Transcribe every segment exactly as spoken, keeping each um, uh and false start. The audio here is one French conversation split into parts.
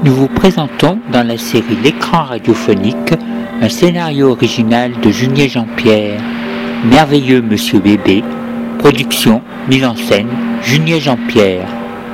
nous vous présentons dans la série L'écran radiophonique un scénario original de Junier Jean-Pierre, Merveilleux Monsieur Bébé, production, mise en scène, Junier Jean-Pierre.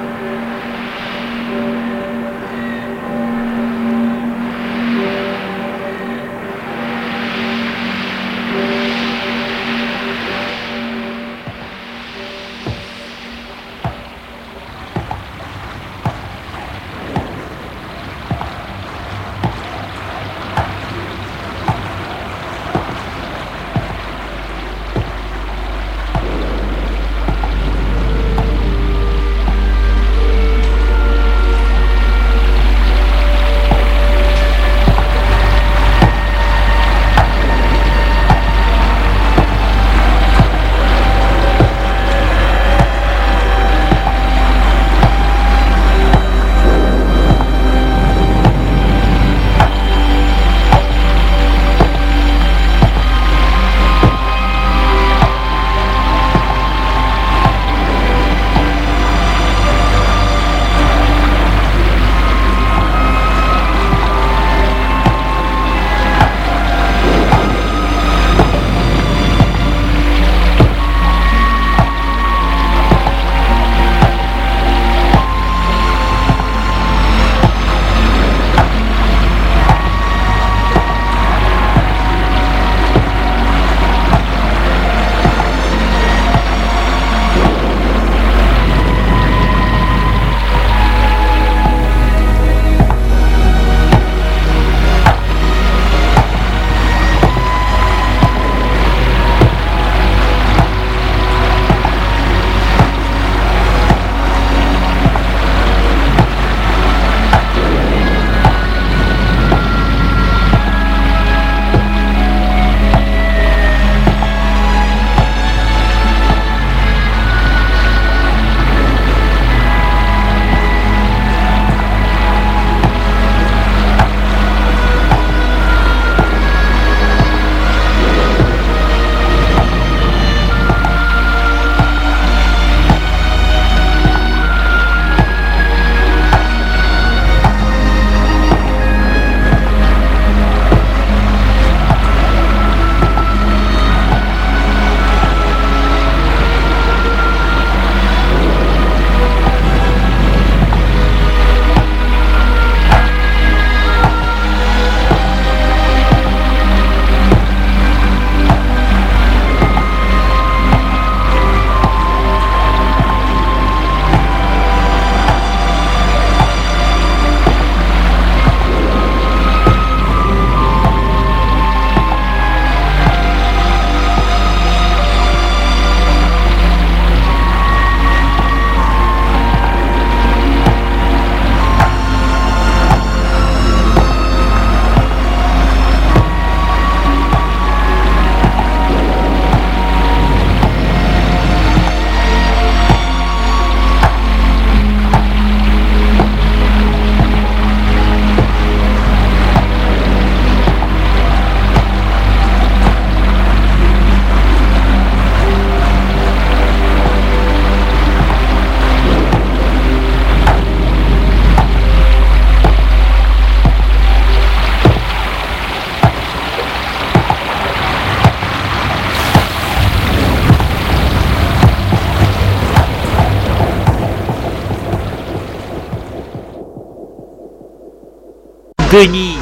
Guenilles,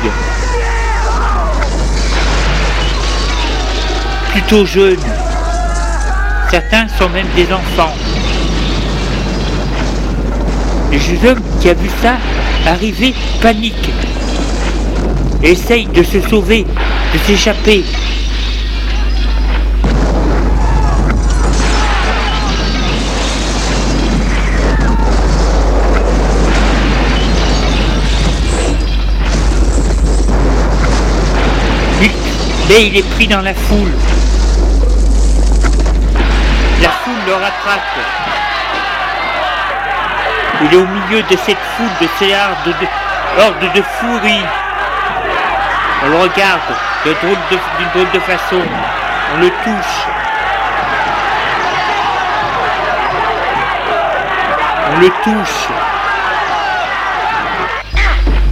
plutôt jeunes, certains sont même des enfants. Le jeune homme qui a vu ça arriver panique, essaye de se sauver, de s'échapper. Mais il est pris dans la foule. La foule le rattrape. Il est au milieu de cette foule, de ces hordes de, hordes de furie. On le regarde de drôle de, d'une drôle de façon. On le touche. On le touche.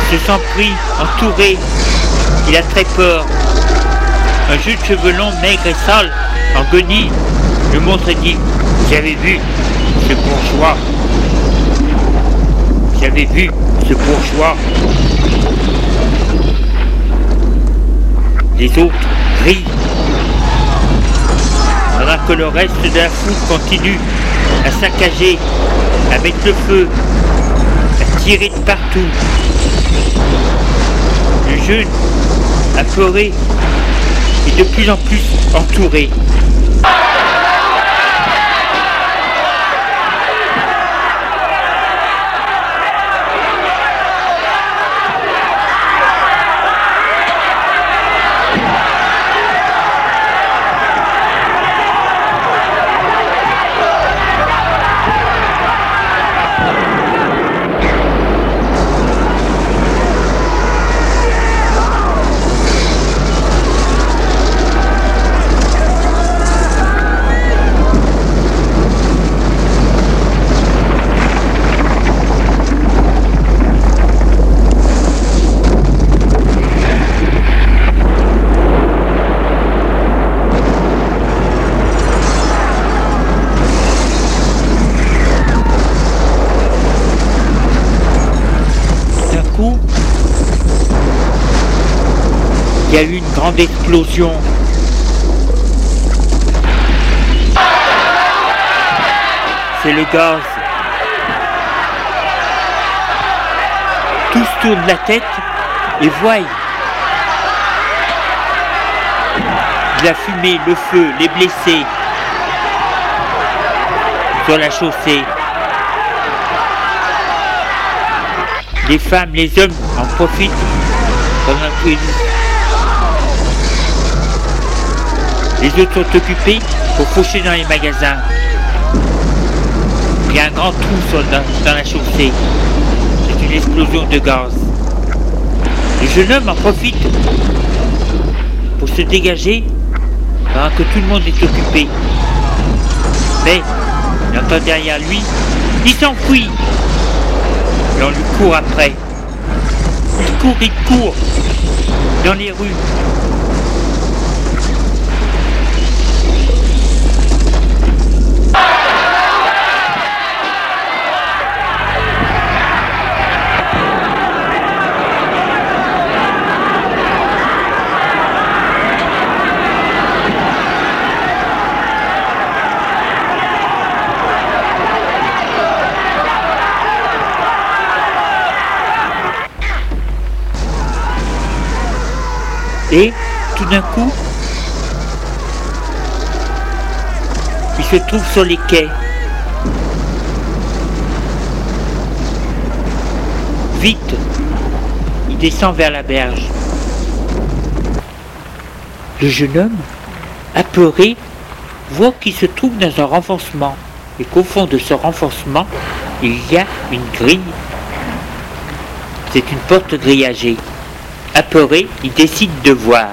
se sent pris, entouré. Il a très peur. Un jeune cheveux longs, maigre et sale, en guenilles, le montre et dit « J'avais vu ce bourgeois. J'avais vu ce bourgeois. » Les autres rient, pendant que le reste de la foule continue à saccager, à mettre le feu, à tirer de partout. Le jeune, apeuré, est de plus en plus entouré. Il y a eu une grande explosion. C'est le gaz. Tous tournent la tête et voient de la fumée, le feu, les blessés sur la chaussée. Les femmes, les hommes en profitent pendant que les autres sont occupés pour faucher dans les magasins. Il y a un grand trou sur, dans, dans la chaussée. C'est une explosion de gaz. Le jeune homme en profite pour se dégager pendant que tout le monde est occupé. Mais il entend derrière lui, il s'enfuit. Et on lui court après. Il court, il court dans les rues. Et tout d'un coup, il se trouve sur les quais. Vite, il descend vers la berge. Le jeune homme, apeuré, voit qu'il se trouve dans un renfoncement et qu'au fond de ce renfoncement, il y a une grille. C'est une porte grillagée. Apeuré, il décide de voir.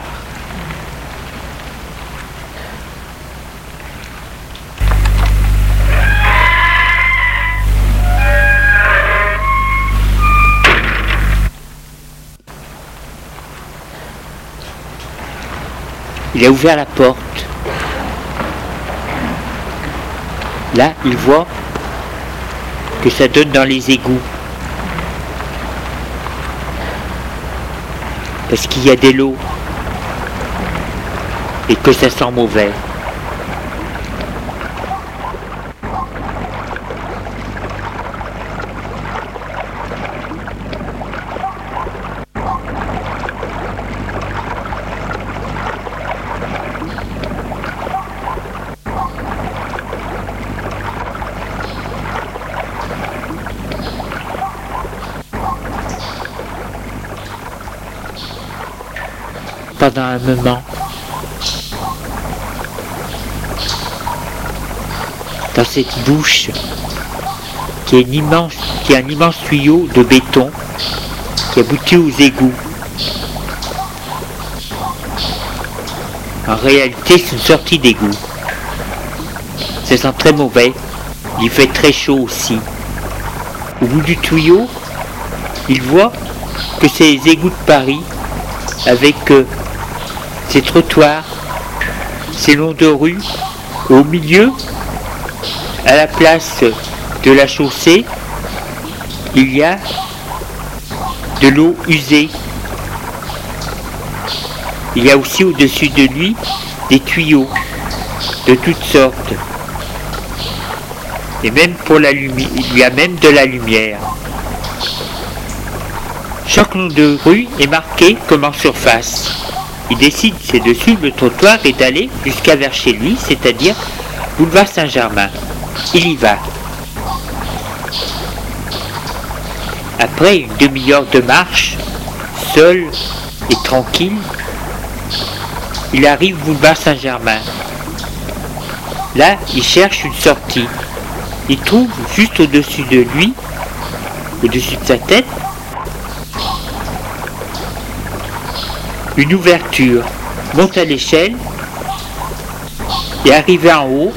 Il a ouvert la porte. Là, il voit que ça donne dans les égouts. Parce qu'il y a de l'eau et que ça sent mauvais. Pendant un moment, dans cette bouche qui est, une immense, qui est un immense tuyau de béton qui aboutit aux égouts. En réalité, c'est une sortie d'égout. Ça sent très mauvais. Il fait très chaud aussi. Au bout du tuyau, il voit que ces égouts de Paris, avec euh, ces trottoirs, ces longs de rue, au milieu, à la place de la chaussée, il y a de l'eau usée. Il y a aussi au-dessus de lui des tuyaux de toutes sortes. Et même pour la lumière, il y a même de la lumière. Chaque long de rue est marqué comme en surface. Il décide, c'est de suivre le trottoir et d'aller jusqu'à vers chez lui, c'est-à-dire boulevard Saint-Germain. Il y va. Après une demi-heure de marche, seul et tranquille, il arrive boulevard Saint-Germain. Là, il cherche une sortie. Il trouve juste au-dessus de lui, au-dessus de sa tête, une ouverture. Monte à l'échelle et arrivé en haut,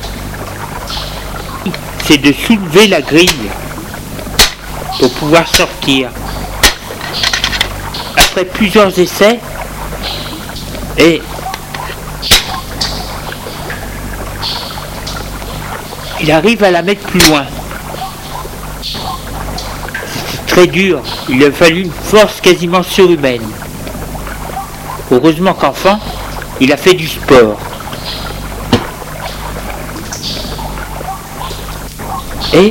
c'est de soulever la grille pour pouvoir sortir. Après plusieurs essais, et il arrive à la mettre plus loin. C'est très dur, il a fallu une force quasiment surhumaine. Heureusement qu'enfant, il a fait du sport. Et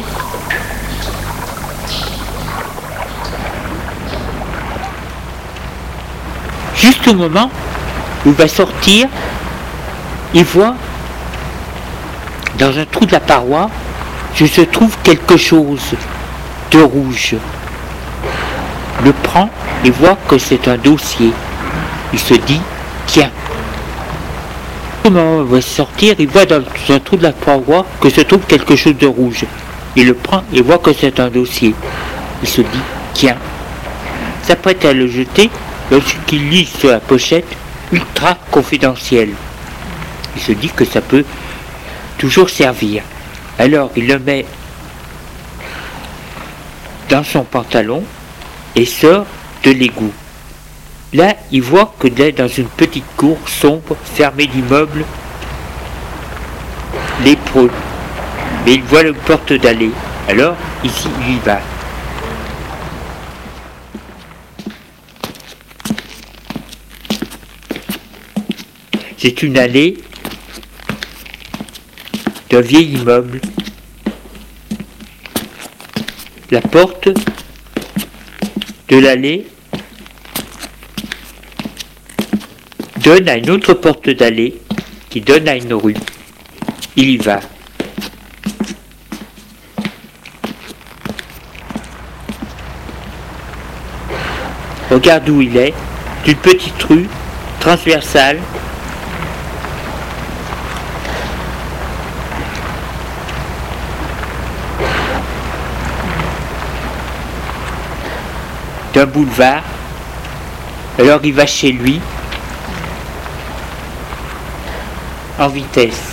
juste au moment où il va sortir, il voit dans un trou de la paroi que se trouve quelque chose de rouge. Le prend et voit que c'est un dossier. Il se dit, tiens. Au moment où il va sortir, il voit dans un trou de la paroi que se trouve quelque chose de rouge. Il le prend et voit que c'est un dossier. Il se dit, tiens. S'apprête à le jeter lorsqu'il lit sur la pochette ultra confidentiel. Il se dit que ça peut toujours servir. Alors il le met dans son pantalon et sort de l'égout. Là, il voit que là, dans une petite cour sombre, fermée d'immeubles lépreux. Mais il voit une porte d'allée. Alors, ici, il y va. C'est une allée d'un vieil immeuble. La porte de l'allée donne à une autre porte d'allée qui donne à une rue. Il y va. Regarde où il est, d'une petite rue transversale. D'un boulevard. Alors il va chez lui en vitesse.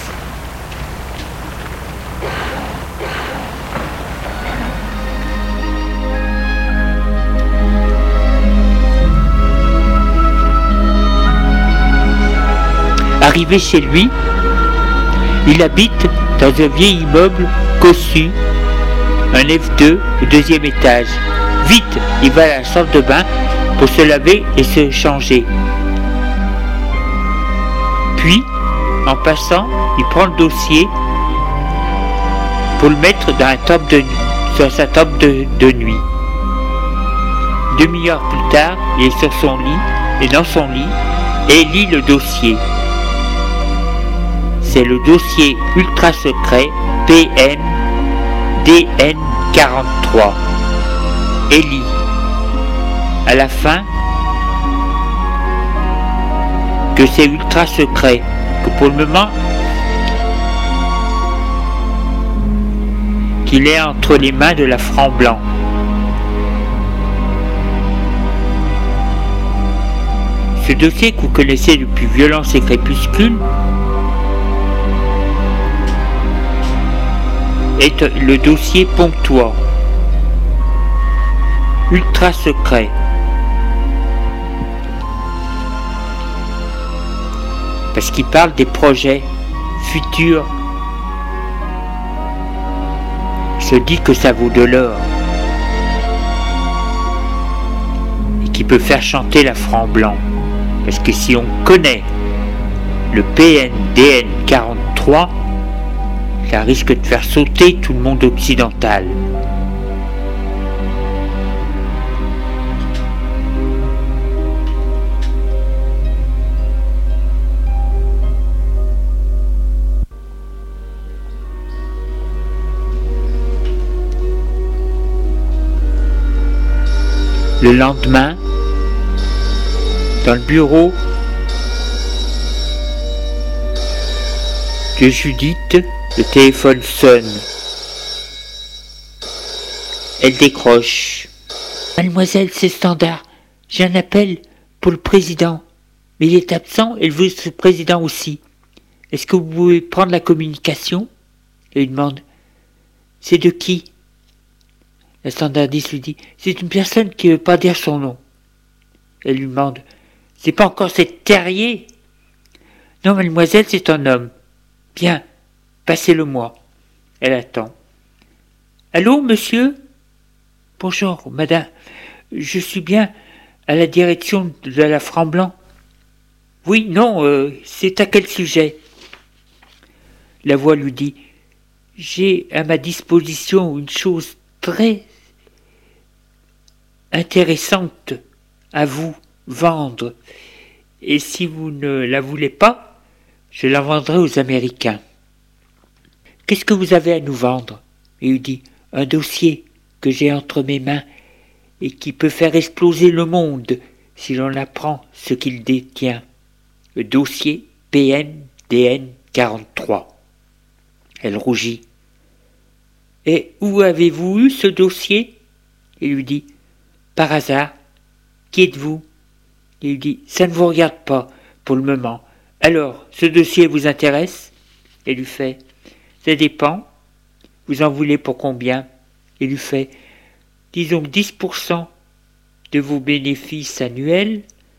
Arrivé chez lui, il habite dans un vieil immeuble cossu, un F deux au deuxième étage. Vite, il va à la salle de bain pour se laver et se changer. Puis, en passant, il prend le dossier pour le mettre dans, un top de, sur sa table de, de nuit. Demi-heure plus tard, il est sur son lit et dans son lit et lit le dossier. C'est le dossier ultra secret P N D N quarante-trois. Et lit. À la fin, que c'est ultra secret, que pour le moment, qu'il est entre les mains de la Franc-Blanc. Ce dossier que vous connaissez depuis Violence et Crépuscule est le dossier Pontois, ultra secret. parce qu'il parle des projets futurs. Il se dit que ça vaut de l'or et qu'il peut faire chanter la franc blanc, parce que si on connaît le P N D N quarante-trois, ça risque de faire sauter tout le monde occidental. Le lendemain, dans le bureau de Judith, le téléphone sonne. Elle décroche. Mademoiselle, c'est Standard. J'ai un appel pour le président. Mais il est absent et veut ce président aussi. Est-ce que vous pouvez prendre la communication? Elle lui demande. C'est de qui? La standardiste lui dit. C'est une personne qui ne veut pas dire son nom. Elle lui demande. C'est pas encore cette Terrier? Non, mademoiselle, c'est un homme. Bien, passez-le-moi. Elle attend. Allô, monsieur? Bonjour, madame. Je suis bien à la direction de la franc blanc. Oui, non, euh, c'est à quel sujet? La voix lui dit. J'ai à ma disposition une chose très intéressante à vous vendre. Et si vous ne la voulez pas, je la vendrai aux Américains. Qu'est-ce que vous avez à nous vendre? Il lui dit, un dossier que j'ai entre mes mains et qui peut faire exploser le monde si l'on apprend ce qu'il détient. Le dossier P N D N quarante-trois. Elle rougit. Et où avez-vous eu ce dossier? Il lui dit, par hasard. Qui êtes-vous? Il lui dit, ça ne vous regarde pas pour le moment. Alors, ce dossier vous intéresse? Elle lui fait, ça dépend. Vous en voulez pour combien? Il lui fait, disons dix pour cent de vos bénéfices annuels,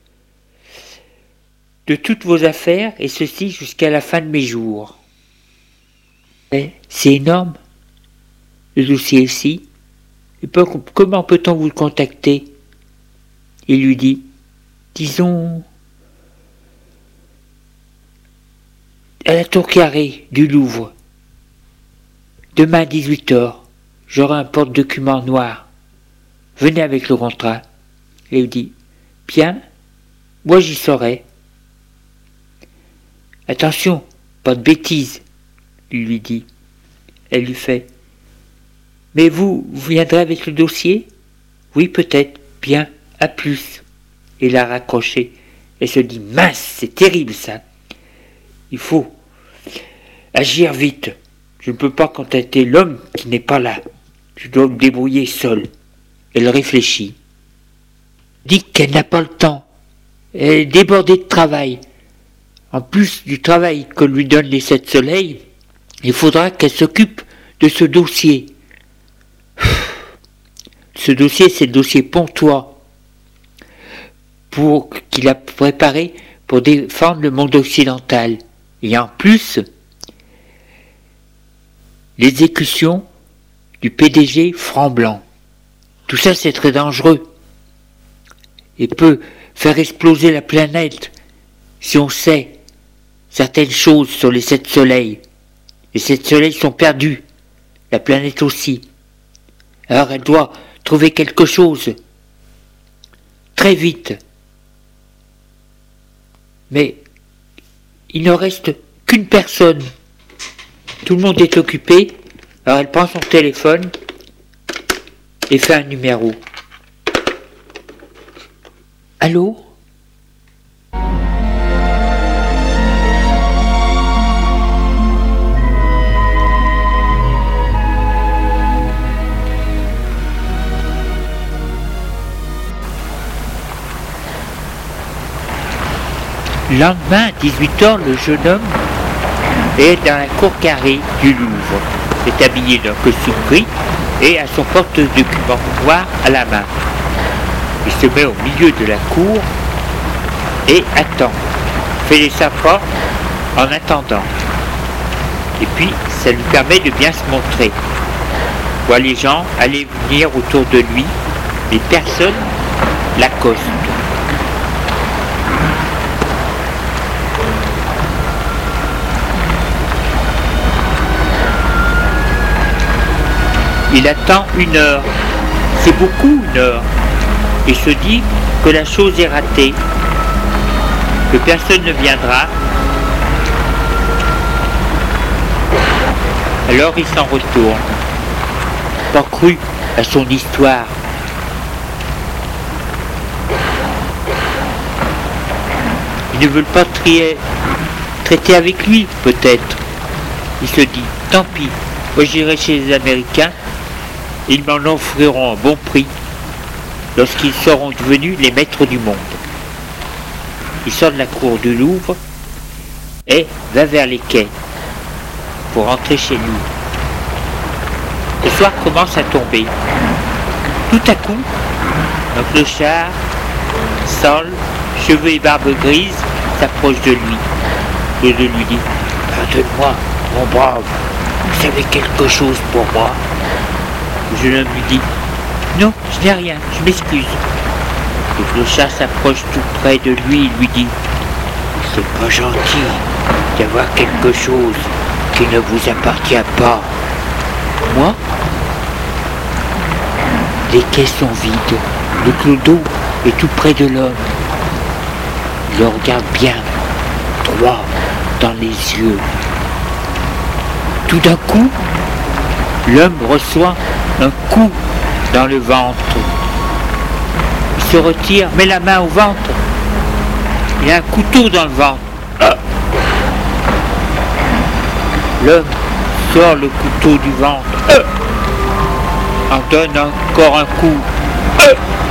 de toutes vos affaires, et ceci jusqu'à la fin de mes jours. C'est énorme, le dossier ici. Et peut, comment peut-on vous le contacter? Il lui dit, disons, à la tour carrée du Louvre. Demain à dix-huit heures, j'aurai un porte-document noir. Venez avec le contrat. Et il dit, bien, moi j'y serai. Attention, pas de bêtises, il lui dit. Elle lui fait, mais vous, vous viendrez avec le dossier? Oui, peut-être, bien, à plus. Et l'a raccroché. Elle se dit, mince, c'est terrible ça. Il faut agir vite. Je ne peux pas contacter l'homme qui n'est pas là. Je dois me débrouiller seule. Elle réfléchit. Dit qu'elle n'a pas le temps. Elle est débordée de travail. En plus du travail que lui donnent les sept soleils, il faudra qu'elle s'occupe de ce dossier. Ce dossier, c'est le dossier Pontois, pour qu'il a préparé pour défendre le monde occidental. Et en plus, l'exécution du P D G franc blanc. Tout ça, c'est très dangereux et peut faire exploser la planète si on sait certaines choses sur les sept soleils. Les sept soleils sont perdus, la planète aussi. Alors elle doit trouver quelque chose très vite. Mais il ne reste qu'une personne. Tout le monde est occupé. Alors elle prend son téléphone et fait un numéro. Allô? Le lendemain, à dix-huit heures, le jeune homme est dans la cour carrée du Louvre. Il est habillé d'un costume gris et a son porte-document noir à la main. Il se met au milieu de la cour et attend. fait les sympas en attendant. Et puis, ça lui permet de bien se montrer. On voit les gens aller et venir autour de lui, mais personne l'accoste. Il attend une heure. C'est beaucoup une heure. Et se dit que la chose est ratée, que personne ne viendra. Alors il s'en retourne. Pas cru à son histoire. Ils ne veulent pas trier, traiter avec lui, peut-être. Il se dit, tant pis, moi j'irai chez les Américains, ils m'en offriront un bon prix lorsqu'ils seront devenus les maîtres du monde. Il sort de la cour du Louvre et va vers les quais pour rentrer chez lui. Le soir commence à tomber. Tout à coup, un clochard, sale, cheveux et barbe grise, s'approche de lui. Claude lui dit « Pardonne-moi, mon brave, vous avez quelque chose pour moi ?» Le jeune homme lui dit « Non, je n'ai rien, je m'excuse. » Le clochard s'approche tout près de lui et lui dit « C'est pas gentil d'avoir quelque chose qui ne vous appartient pas. » Moi ? Les quais sont vides, le clodo est tout près de l'homme. Il le regarde bien, droit dans les yeux. Tout d'un coup, l'homme reçoit un coup dans le ventre. Il se retire, met la main au ventre. Il a un couteau dans le ventre. Ah. L'homme sort le couteau du ventre. Ah. En donne encore un coup. Ah.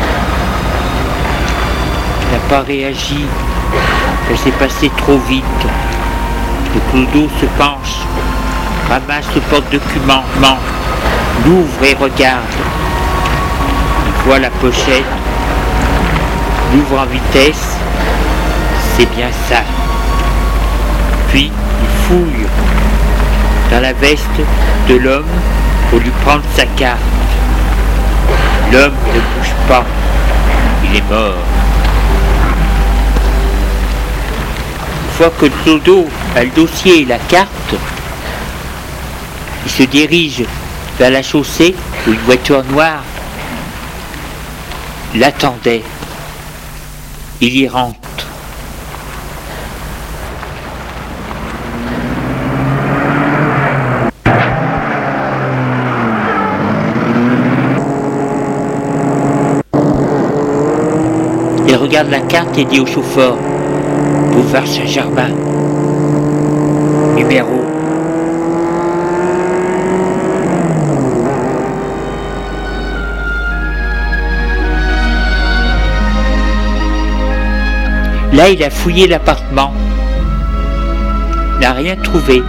Il n'a pas réagi. Ça s'est passé trop vite. Le clodo se penche, ramasse le porte-document, l'ouvre et regarde. Il voit la pochette, l'ouvre en vitesse, c'est bien ça. Puis il fouille dans la veste de l'homme pour lui prendre sa carte. L'homme ne bouge pas, il est mort. Une fois que le clodo a le dossier et la carte, il se dirige vers la chaussée où une voiture noire l'attendait. Il y rentre. Il regarde la carte et dit au chauffeur « Boulevard Saint-Germain, numéro ». Là, il a fouillé l'appartement. Il n'a rien trouvé.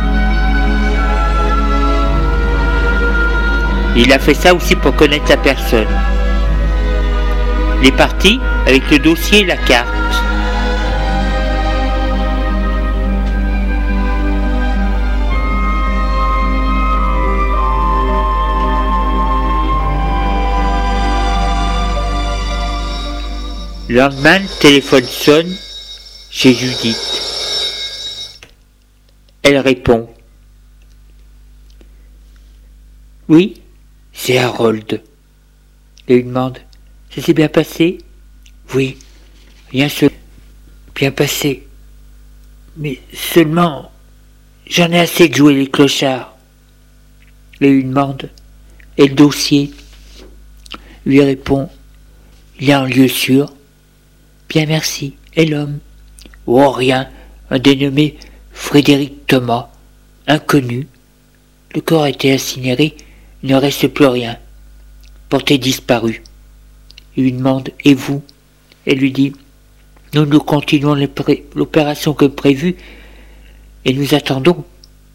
Il a fait ça aussi pour connaître la personne. Il est parti avec le dossier et la carte. Le lendemain, le téléphone sonne chez Judith. Elle répond. Oui, c'est Harold. Et il demande. Ça s'est bien passé? Oui, rien se bien passé. Mais seulement, j'en ai assez de jouer les clochards. Et il demande. Et le dossier? Lui répond. Il y a un lieu sûr. Bien merci. Et l'homme? Oh rien, un dénommé Frédéric Thomas, inconnu. Le corps a été incinéré, il ne reste plus rien. Porté disparu. Il lui demande, et vous? Elle lui dit, nous nous continuons l'opération que prévue et nous attendons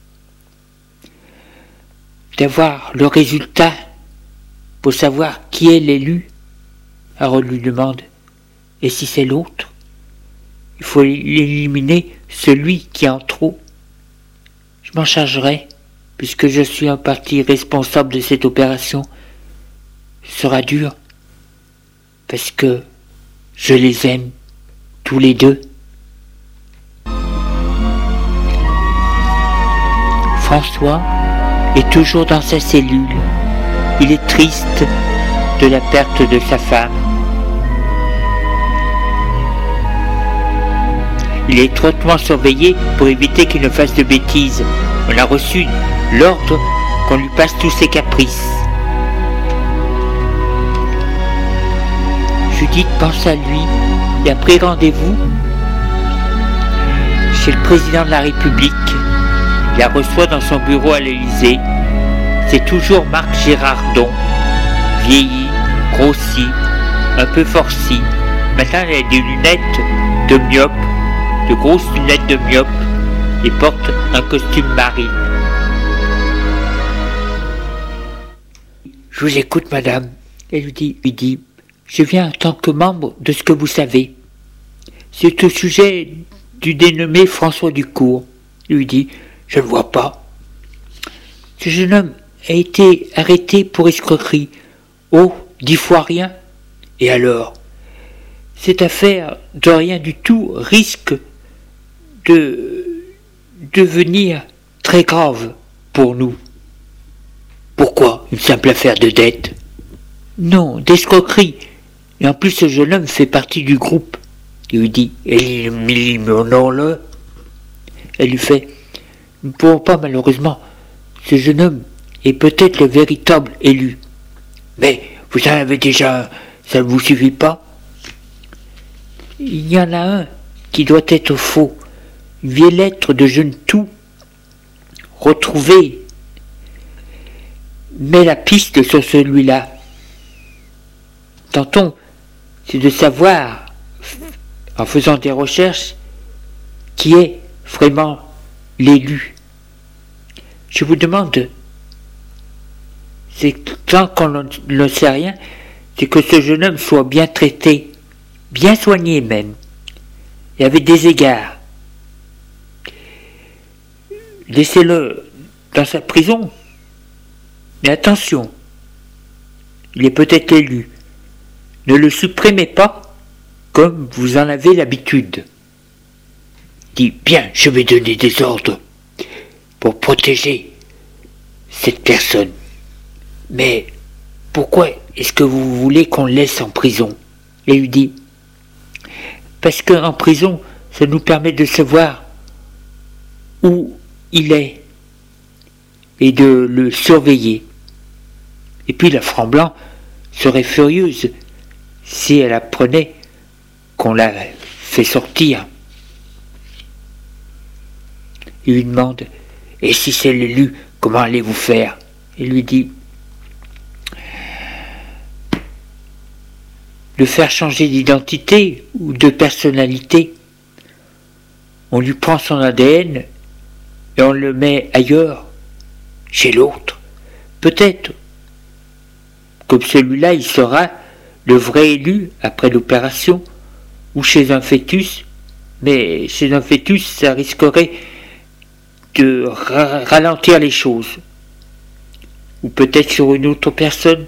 d'avoir le résultat pour savoir qui est l'élu. Harold lui demande, et si c'est l'autre? Il faut éliminer celui qui est en trop. Je m'en chargerai, puisque je suis en partie responsable de cette opération. Ce sera dur, parce que je les aime, tous les deux. François est toujours dans sa cellule. Il est triste de la perte de sa femme. Il est étroitement surveillé pour éviter qu'il ne fasse de bêtises. On a reçu l'ordre qu'on lui passe tous ses caprices. Judith pense à lui et a pris rendez-vous chez le président de la République. Il la reçoit dans son bureau à l'Élysée. C'est toujours Marc Girardon, vieilli, grossi, un peu forci. Maintenant, il a des lunettes de myope, de grosses lunettes de myope, et porte un costume marine. Je vous écoute, madame. Elle lui dit, lui dit, je viens en tant que membre de ce que vous savez. C'est au sujet du dénommé François Ducourt. Il lui dit, je ne le vois pas. Ce jeune homme a été arrêté pour escroquerie. Oh, dix fois rien. Et alors, cette affaire de rien du tout risque de devenir très grave pour nous. Pourquoi? Une simple affaire de dette? Non, d'escroquerie. Et en plus, ce jeune homme fait partie du groupe. Il lui dit, éliminons-le. Elle lui fait, nous ne pouvons pas malheureusement. Ce jeune homme est peut-être le véritable élu. Mais vous en avez déjà un, ça ne vous suffit pas? Il y en a un qui doit être faux. Une vieille lettre de jeune tout retrouvée. Mais la piste sur celui-là. Tentons, c'est de savoir, en faisant des recherches, qui est vraiment l'élu. Je vous demande, c'est tant qu'on ne sait rien, c'est que ce jeune homme soit bien traité, bien soigné même, et avec des égards. Laissez-le dans sa prison, mais attention, il est peut-être élu. Ne le supprimez pas comme vous en avez l'habitude. Dis, bien, je vais donner des ordres pour protéger cette personne. Mais pourquoi est-ce que vous voulez qu'on le laisse en prison? Et il lui dit, parce qu'en prison, ça nous permet de savoir où il est et de le surveiller. Et puis la Franc-Blanc serait furieuse si elle apprenait qu'on l'a fait sortir. Il lui demande, et si c'est l'élu, comment allez-vous faire? Il lui dit, le faire changer d'identité ou de personnalité. On lui prend son A D N et on le met ailleurs, chez l'autre. Peut-être, comme celui-là, il sera le vrai élu après l'opération, ou chez un fœtus, mais chez un fœtus, ça risquerait de ra- ralentir les choses. Ou peut-être sur une autre personne.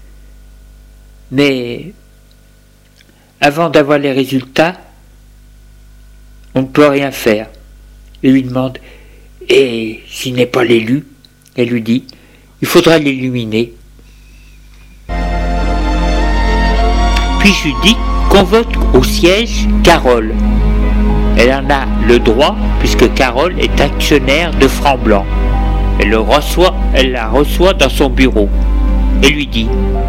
Mais avant d'avoir les résultats, on ne peut rien faire. Il lui demande, et s'il n'est pas l'élu? Elle lui dit, il faudra l'éliminer. Puis Judith convoque au siège Carole. Elle en a le droit puisque Carole est actionnaire de Franc-Blanc. Elle, le reçoit, elle la reçoit dans son bureau et lui dit,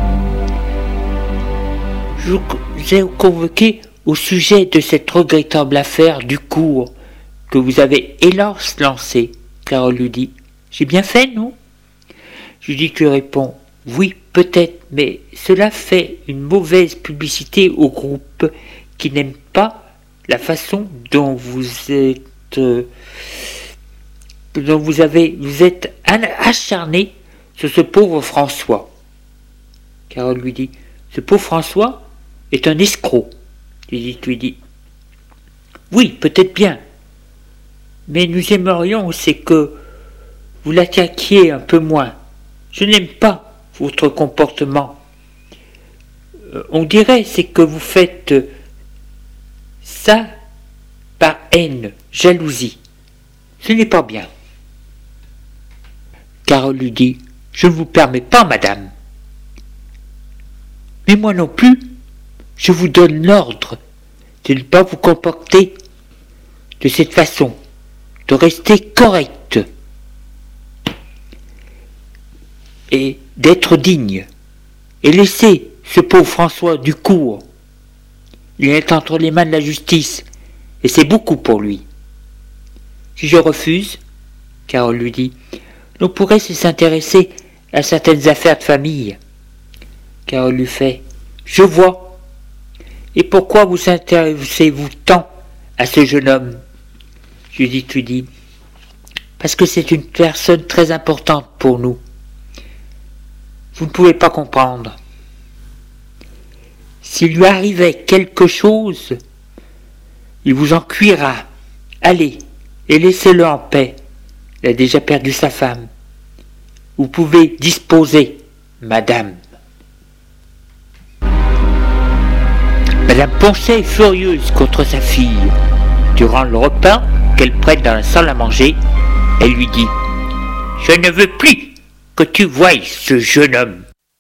je vous ai convoqué au sujet de cette regrettable affaire du cours que vous avez hélas lancée. Carole lui dit, j'ai bien fait, non? Judith lui répond, oui, peut-être, mais cela fait une mauvaise publicité au groupe qui n'aime pas la façon dont vous êtes, euh, dont vous avez, vous êtes acharné sur ce pauvre François. Carole lui dit, ce pauvre François est un escroc. Judith lui dit, Oui, peut-être bien. Mais nous aimerions, c'est que vous l'attaquiez un peu moins. Je n'aime pas votre comportement. Euh, on dirait, c'est que vous faites ça par haine, jalousie. Ce n'est pas bien. Carole lui dit, je ne vous permets pas, madame. Mais moi non plus, je vous donne l'ordre de ne pas vous comporter de cette façon, de rester correct et d'être digne. Et laissez ce pauvre François Ducour. Il est entre les mains de la justice, et c'est beaucoup pour lui. Si je refuse, Carole lui dit, l'on pourrait s'intéresser à certaines affaires de famille. Carole lui fait, je vois. Et pourquoi vous intéressez-vous tant à ce jeune homme? Judith lui dit, parce que c'est une personne très importante pour nous. Vous ne pouvez pas comprendre. S'il lui arrivait quelque chose, il vous en cuira. Allez, et laissez-le en paix. Il a déjà perdu sa femme. Vous pouvez disposer, madame. Madame Poncet est furieuse contre sa fille. Durant le repas qu'elle prête dans la salle à manger, elle lui dit « Je ne veux plus que tu voies ce jeune homme. »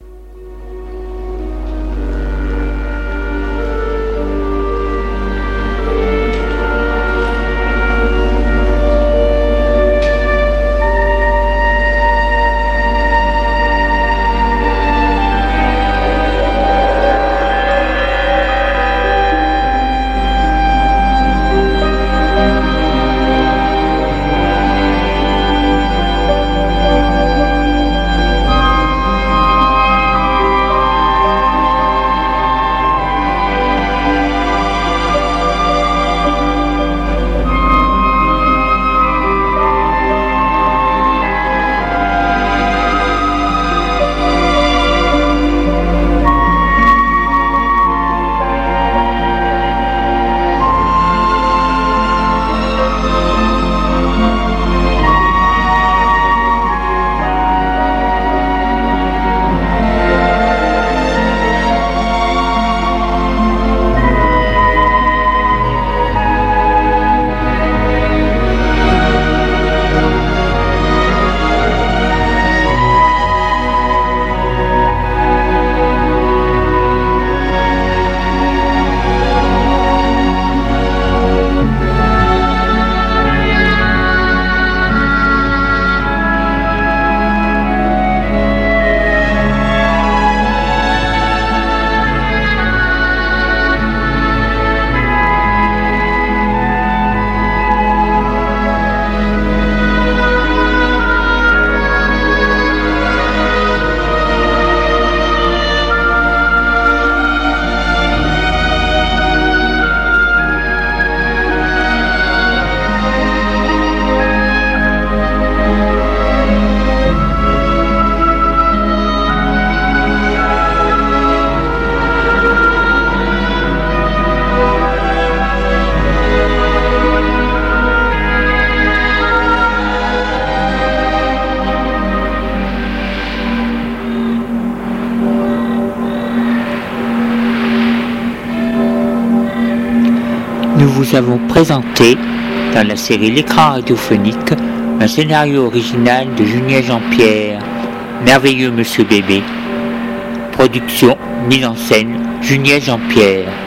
Nous vous avons présenté, dans la série L'écran radiophonique, un scénario original de Julien Jean-Pierre, Merveilleux Monsieur Bébé. Production, mise en scène, Julien Jean-Pierre.